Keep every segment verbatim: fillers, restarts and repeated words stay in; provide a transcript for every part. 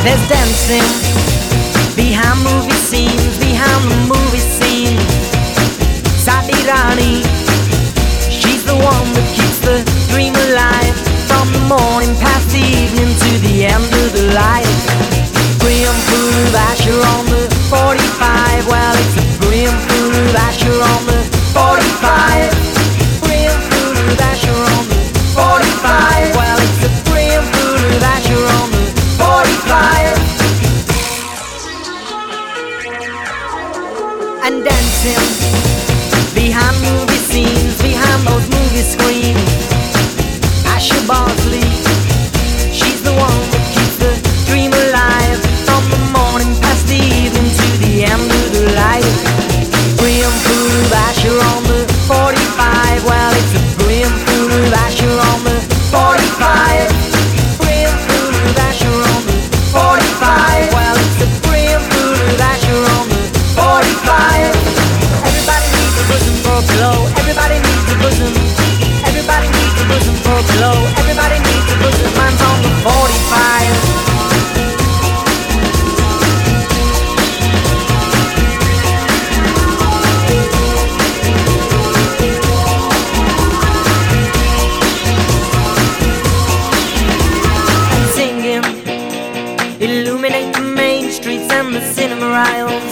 There's dancing behind movie scenes, behind the movie scene. Sati Rani, she's the one that keeps the dream alive, from the morning past the evening to the end of the light. Graham Pool Asher on the forty-five. Well, it's a Graham Pool Asher on the forty-five. Graham Pool Asher on the forty-five. Well, it's a Graham Pool Asher on the forty-five. And dancing behind movie scenes, behind those movie screens. Asher Bosley, she's the one that keeps the dream alive, from the morning past the evening to the end of the light. Graham Pool Asher on the forty-five. Well, it's a Graham Pool Asher on the forty-five. Graham Pool Asher on the forty-five. Well, it's a Graham Pool Asher on the forty-five. Everybody needs a bosom for a pillow. Everybody needs a bosom. Everybody needs a bosom for a pillow. Everybody needs a bosom. Mine's on the forty-five. Illuminate the main streets and the cinema aisles.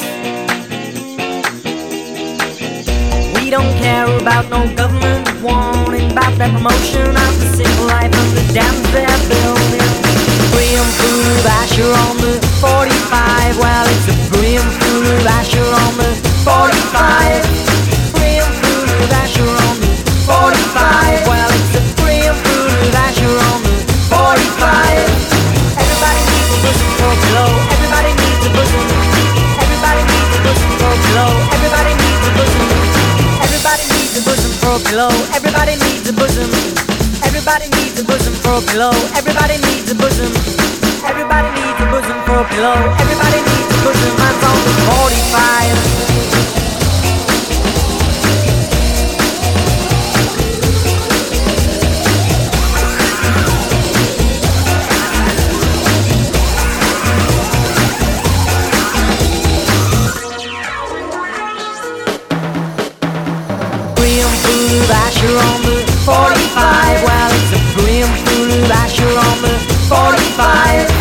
We don't care about no government warning about that promotion of the simple life of the dams they're building. Graham Pool Asher on the forty-five. Well, it's a Graham Pool Asher on the forty-five. Graham Pool Asher on the forty-five. Well, it's a Graham Pool Asher on the forty-five. Everybody needs a bosom for a pillow. Everybody needs a bosom. Everybody needs a bosom for a pillow. Everybody needs a bosom. Everybody needs a bosom for a pillow. Everybody needs a bosom. Everybody needs a bosom for a pillow. Everybody needs a bosom. Everybody needs a bosom for a pillow. Everybody needs a bosom. Mine's on the forty-five. Asher on the forty-five. Well, it's a Graham Pool Asher on the forty-five.